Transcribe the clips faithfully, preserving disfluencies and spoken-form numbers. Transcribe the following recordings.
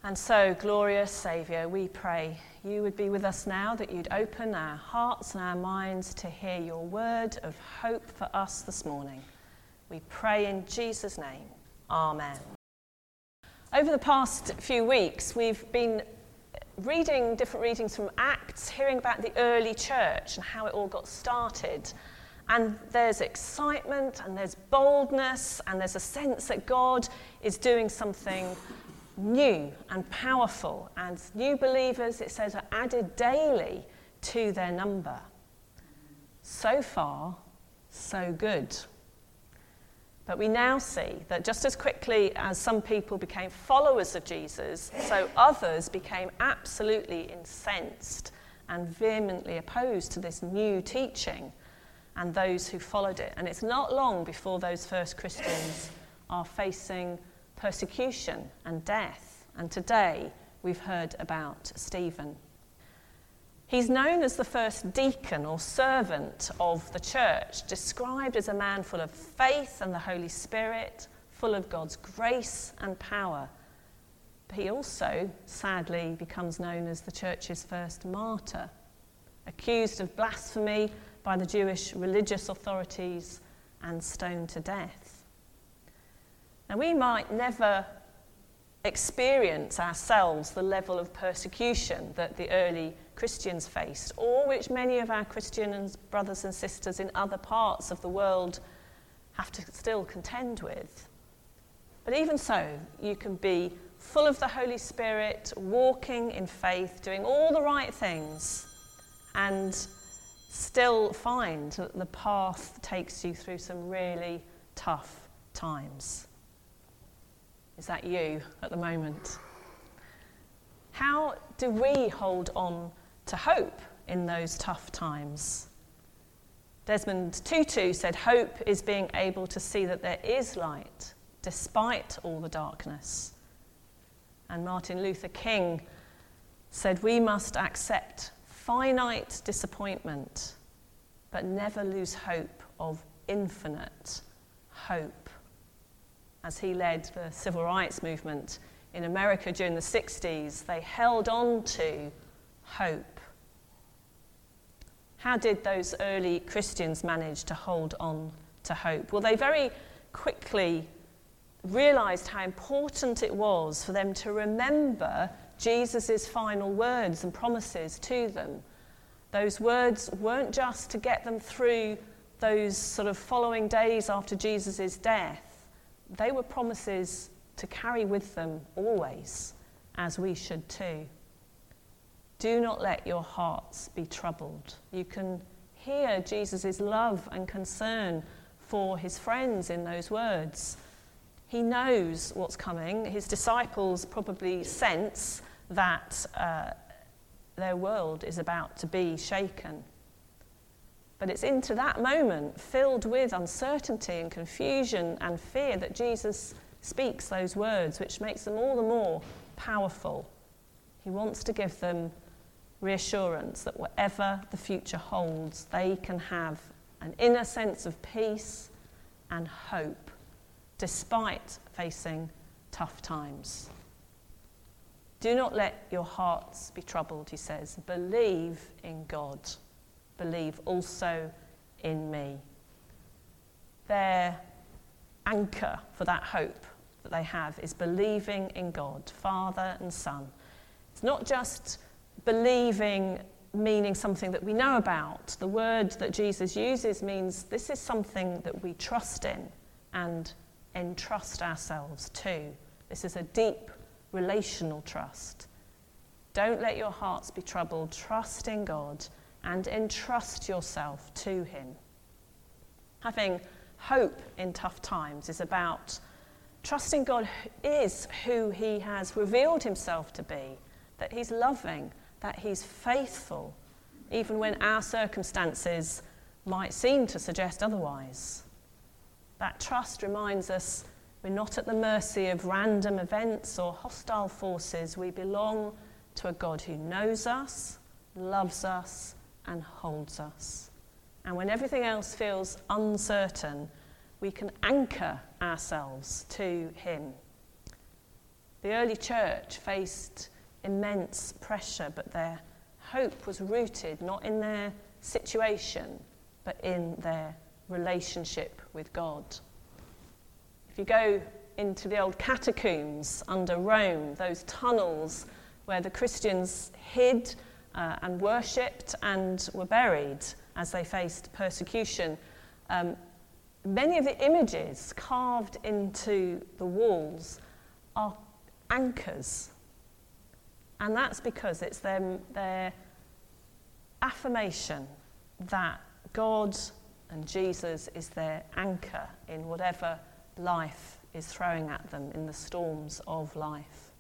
And so, glorious Saviour, we pray you would be with us now, that you'd open our hearts and our minds to hear your word of hope for us this morning. We pray in Jesus' name. Amen. Over the past few weeks, we've been reading different readings from Acts, hearing about the early church and how it all got started. And there's excitement, and there's boldness, and there's a sense that God is doing something new and powerful, and new believers, it says, are added daily to their number. So far, so good. But we now see that just as quickly as some people became followers of Jesus, so others became absolutely incensed and vehemently opposed to this new teaching and those who followed it. And it's not long before those first Christians are facing persecution and death. And today we've heard about Stephen. He's known as the first deacon or servant of the church, described as a man full of faith and the Holy Spirit, full of God's grace and power. But he also, sadly, becomes known as the church's first martyr, accused of blasphemy by the Jewish religious authorities and stoned to death. Now, we might never experience ourselves the level of persecution that the early Christians faced, or which many of our Christian brothers and sisters in other parts of the world have to still contend with. But even so, you can be full of the Holy Spirit, walking in faith, doing all the right things, and still find that the path takes you through some really tough times. Is that you at the moment? How do we hold on to hope in those tough times? Desmond Tutu said, hope is being able to see that there is light despite all the darkness. And Martin Luther King said, we must accept finite disappointment, but never lose hope of infinite hope. As he led the civil rights movement in America during the sixties, they held on to hope. How did those early Christians manage to hold on to hope? Well, they very quickly realized how important it was for them to remember Jesus' final words and promises to them. Those words weren't just to get them through those sort of following days after Jesus' death. They were promises to carry with them always, as we should too. Do not let your hearts be troubled. You can hear Jesus' love and concern for his friends in those words. He knows what's coming. His disciples probably sense that uh, their world is about to be shaken. But it's into that moment, filled with uncertainty and confusion and fear, that Jesus speaks those words, which makes them all the more powerful. He wants to give them reassurance that whatever the future holds, they can have an inner sense of peace and hope, despite facing tough times. Do not let your hearts be troubled, he says. Believe in God. Believe also in me. Their anchor for that hope that they have is believing in God, Father and Son. It's not just believing meaning something that we know about. The word that Jesus uses means this is something that we trust in and entrust ourselves to. This is a deep relational trust. Don't let your hearts be troubled. Trust in God and entrust yourself to him. Having hope in tough times is about trusting God is who he has revealed himself to be, that he's loving, that he's faithful, even when our circumstances might seem to suggest otherwise. That trust reminds us we're not at the mercy of random events or hostile forces. We belong to a God who knows us, loves us, and holds us. And when everything else feels uncertain, we can anchor ourselves to him. The early church faced immense pressure, but their hope was rooted not in their situation, but in their relationship with God. If you go into the old catacombs under Rome, those tunnels where the Christians hid uh, and worshipped and were buried as they faced persecution, um, many of the images carved into the walls are anchors. And that's because it's their, their affirmation that God and Jesus is their anchor in whatever life is throwing at them in the storms of life.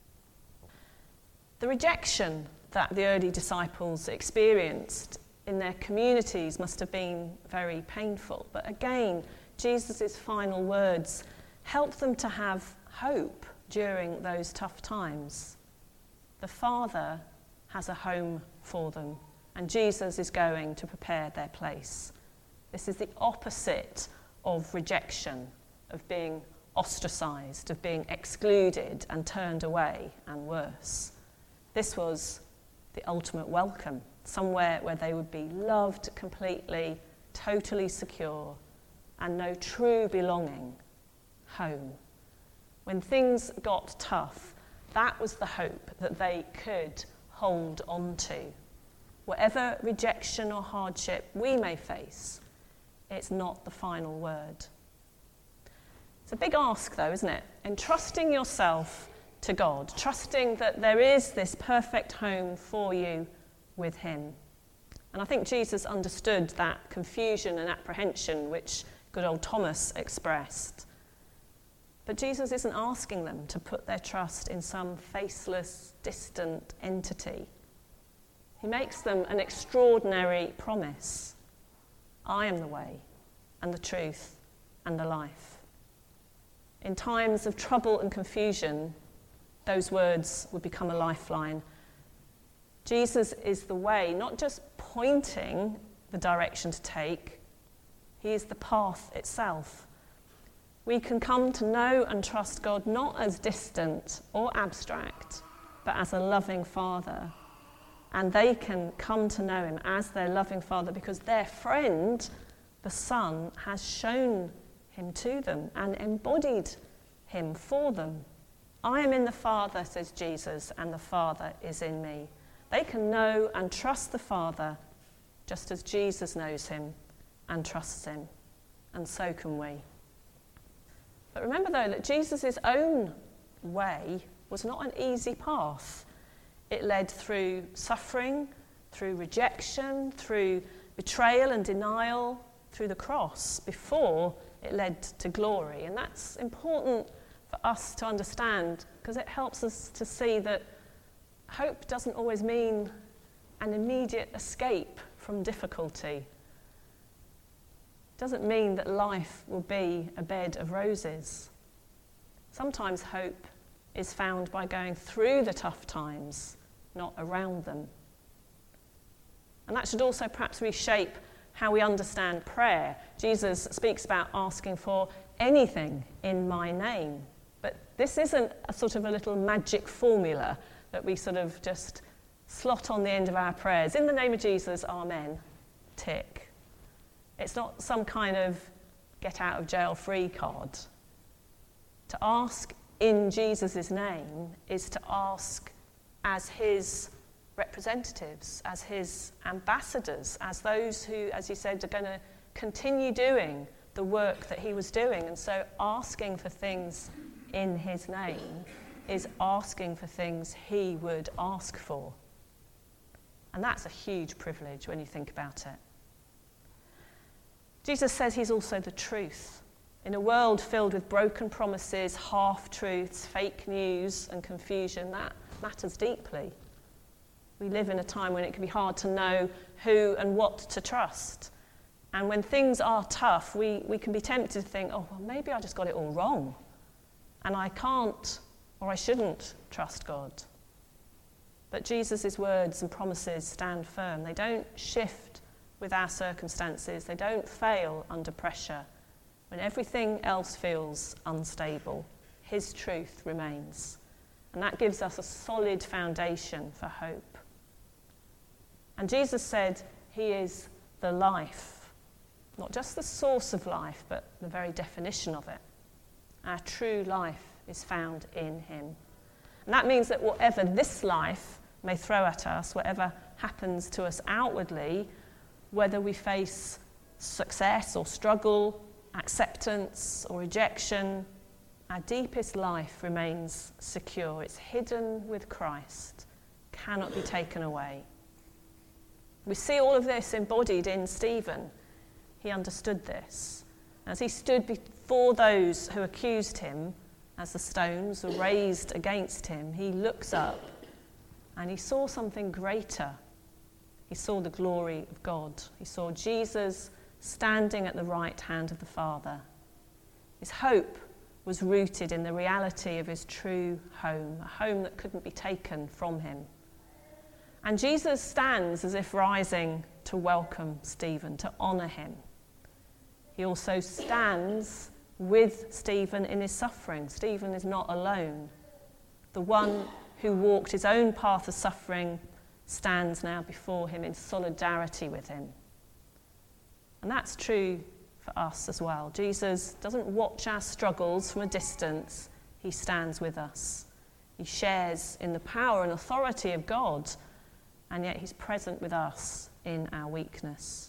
The rejection that the early disciples experienced in their communities must have been very painful. But again, Jesus' final words help them to have hope during those tough times. The Father has a home for them, and Jesus is going to prepare their place. This is the opposite of rejection, of being ostracised, of being excluded and turned away, and worse. This was the ultimate welcome, somewhere where they would be loved completely, totally secure, and know true belonging, home. When things got tough, that was the hope that they could hold on to. Whatever rejection or hardship we may face, it's not the final word. It's a big ask, though, isn't it? Entrusting yourself to God, trusting that there is this perfect home for you with him. And I think Jesus understood that confusion and apprehension which good old Thomas expressed. But Jesus isn't asking them to put their trust in some faceless, distant entity. He makes them an extraordinary promise. I am the way and the truth and the life. In times of trouble and confusion, those words would become a lifeline. Jesus is the way, not just pointing the direction to take, he is the path itself. We can come to know and trust God not as distant or abstract, but as a loving Father. And they can come to know him as their loving Father because their friend, the Son, has shown him to them and embodied him for them. I am in the Father, says Jesus, and the Father is in me. They can know and trust the Father just as Jesus knows him and trusts him. And so can we. But remember, though, that Jesus' own way was not an easy path. It led through suffering, through rejection, through betrayal and denial, through the cross, before it led to glory. And that's important for us to understand because it helps us to see that hope doesn't always mean an immediate escape from difficulty. Doesn't mean that life will be a bed of roses. Sometimes hope is found by going through the tough times, not around them. And that should also perhaps reshape how we understand prayer. Jesus speaks about asking for anything in my name. But this isn't a sort of a little magic formula that we sort of just slot on the end of our prayers. In the name of Jesus, amen, tick. It's not some kind of get out of jail free card. To ask in Jesus' name is to ask as his representatives, as his ambassadors, as those who, as he said, are going to continue doing the work that he was doing. And so asking for things in his name is asking for things he would ask for. And that's a huge privilege when you think about it. Jesus says he's also the truth. In a world filled with broken promises, half-truths, fake news and confusion, that matters deeply. We live in a time when it can be hard to know who and what to trust. And when things are tough, we, we can be tempted to think, oh, well, maybe I just got it all wrong. And I can't or I shouldn't trust God. But Jesus' words and promises stand firm. They don't shift with our circumstances. They don't fail under pressure. When everything else feels unstable, his truth remains. And that gives us a solid foundation for hope. And Jesus said he is the life, not just the source of life, but the very definition of it. Our true life is found in him. And that means that whatever this life may throw at us, whatever happens to us outwardly, whether we face success or struggle, acceptance or rejection, our deepest life remains secure. It's hidden with Christ, cannot be taken away. We see all of this embodied in Stephen. He understood this. As he stood before those who accused him, as the stones were raised against him, he looks up and he saw something greater. He saw the glory of God. He saw Jesus standing at the right hand of the Father. His hope was rooted in the reality of his true home, a home that couldn't be taken from him. And Jesus stands as if rising to welcome Stephen, to honour him. He also stands with Stephen in his suffering. Stephen is not alone. The one who walked his own path of suffering stands now before him in solidarity with him. And that's true for us as well. Jesus doesn't watch our struggles from a distance. He stands with us. He shares in the power and authority of God, and yet he's present with us in our weakness.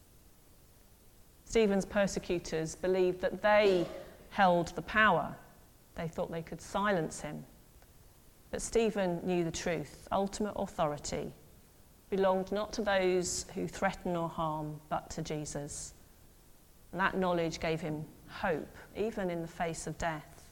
Stephen's persecutors believed that they held the power. They thought they could silence him. But Stephen knew the truth. Ultimate authority belonged not to those who threaten or harm, but to Jesus. And that knowledge gave him hope, even in the face of death.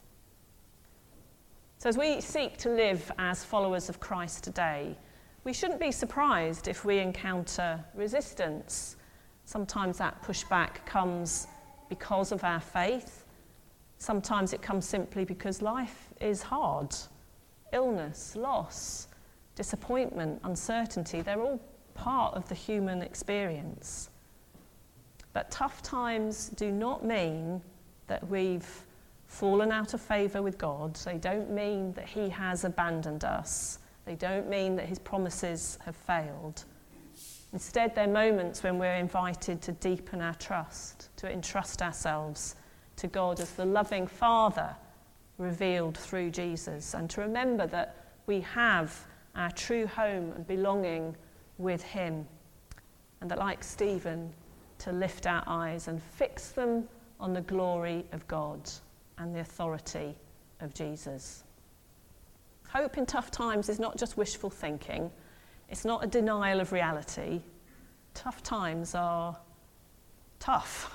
So as we seek to live as followers of Christ today, we shouldn't be surprised if we encounter resistance. Sometimes that pushback comes because of our faith. Sometimes it comes simply because life is hard. Illness, loss, disappointment, uncertainty, they're all part of the human experience. But tough times do not mean that we've fallen out of favour with God. They don't mean that he has abandoned us. They don't mean that his promises have failed. Instead, they're moments when we're invited to deepen our trust, to entrust ourselves to God as the loving Father revealed through Jesus, and to remember that we have our true home and belonging with him, and that, like Stephen, to lift our eyes and fix them on the glory of God and the authority of Jesus. Hope in tough times is not just wishful thinking. It's not a denial of reality. Tough times are tough.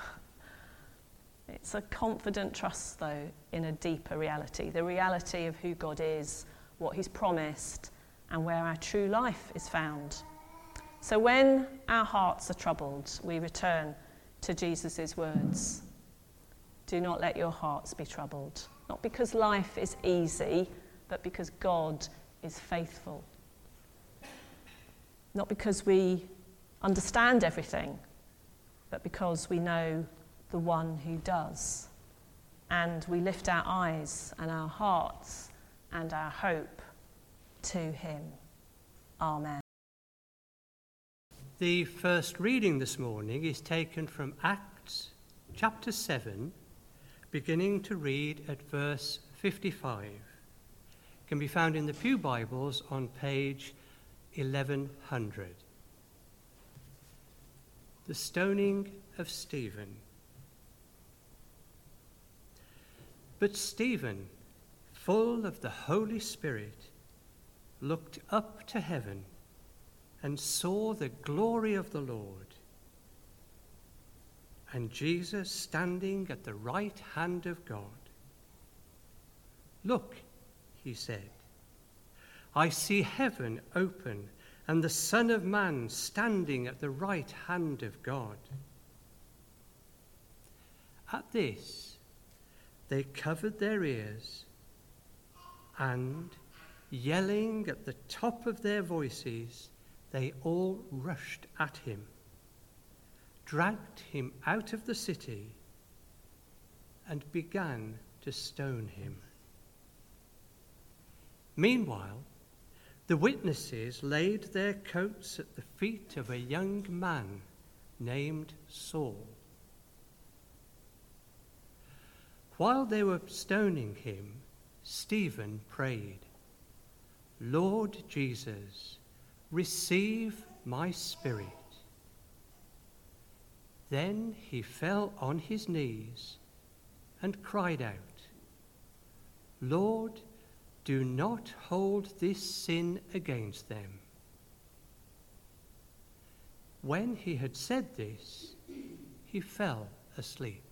It's a confident trust, though, in a deeper reality, the reality of who God is, what he's promised, and where our true life is found. So when our hearts are troubled, we return to Jesus' words. Do not let your hearts be troubled. Not because life is easy, but because God is faithful. Not because we understand everything, but because we know the one who does. And we lift our eyes and our hearts and our hope to him. Amen. The first reading this morning is taken from Acts chapter seven, beginning to read at verse fifty-five. It can be found in the Pew Bibles on page eleven hundred. The stoning of Stephen. But Stephen, full of the Holy Spirit, looked up to heaven and saw the glory of the Lord, and Jesus standing at the right hand of God. Look, he said, I see heaven open and the Son of Man standing at the right hand of God. At this, they covered their ears and, yelling at the top of their voices, they all rushed at him, dragged him out of the city, and began to stone him. Meanwhile, the witnesses laid their coats at the feet of a young man named Saul. While they were stoning him, Stephen prayed, "Lord Jesus, receive my spirit." Then he fell on his knees and cried out, "Lord, do not hold this sin against them." When he had said this, he fell asleep.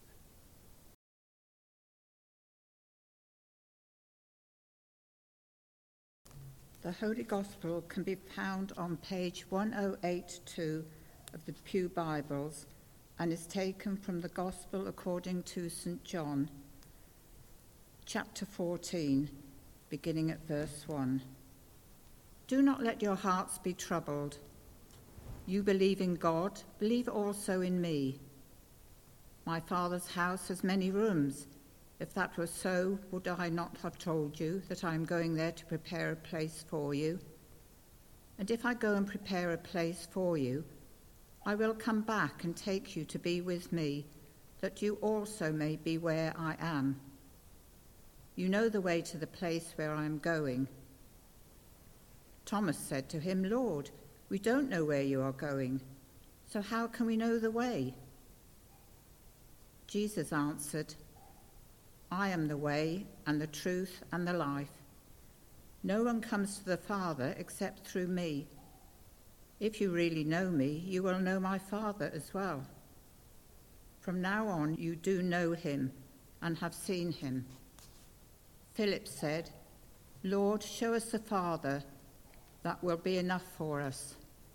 The Holy Gospel can be found on page one oh eighty-two of the Pew Bibles and is taken from the Gospel according to Saint John, chapter fourteen, beginning at verse one. Do not let your hearts be troubled. You believe in God, believe also in me. My Father's house has many rooms. If that were so, would I not have told you that I am going there to prepare a place for you? And if I go and prepare a place for you, I will come back and take you to be with me, that you also may be where I am. You know the way to the place where I am going. Thomas said to him, Lord, we don't know where you are going, so how can we know the way? Jesus answered, I am the way and the truth and the life. No one comes to the Father except through me. If you really know me, you will know my Father as well. From now on, you do know him and have seen him. Philip said, Lord, show us the Father. That will be enough for us.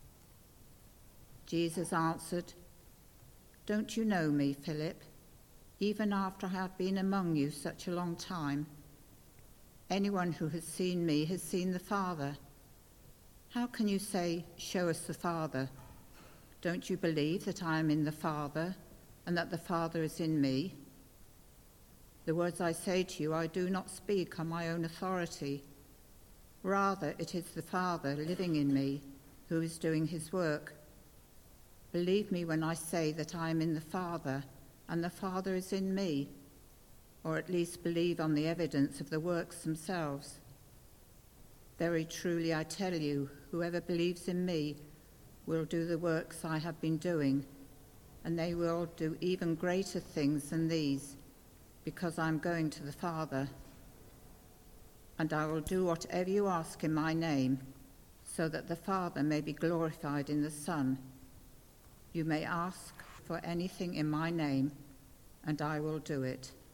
Jesus answered, Don't you know me, Philip? Even after I have been among you such a long time, anyone who has seen me has seen the Father. How can you say, show us the Father? Don't you believe that I am in the Father and that the Father is in me? The words I say to you, I do not speak on my own authority. Rather, it is the Father living in me who is doing his work. Believe me when I say that I am in the Father and the Father is in me, or at least believe on the evidence of the works themselves. Very truly I tell you, whoever believes in me will do the works I have been doing, and they will do even greater things than these, because I am going to the Father. And I will do whatever you ask in my name, so that the Father may be glorified in the Son. You may ask for anything in my name, and I will do it.